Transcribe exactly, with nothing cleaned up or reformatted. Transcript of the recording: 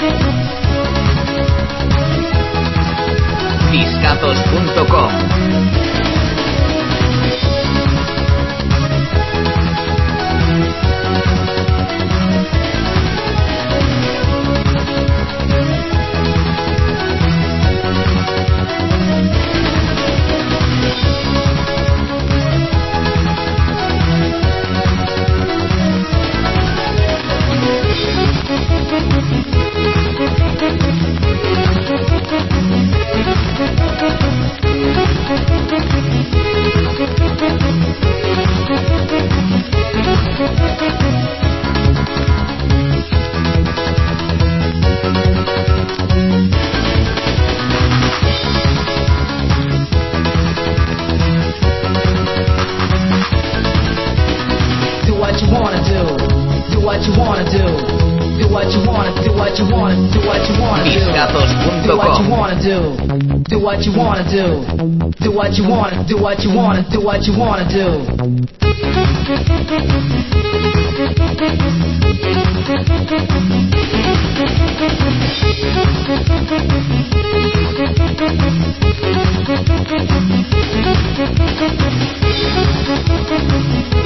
discazos punto com. discazos punto com. Do what you wanna do. Do what you wanna, do what you wanna, do what you wanna do. Do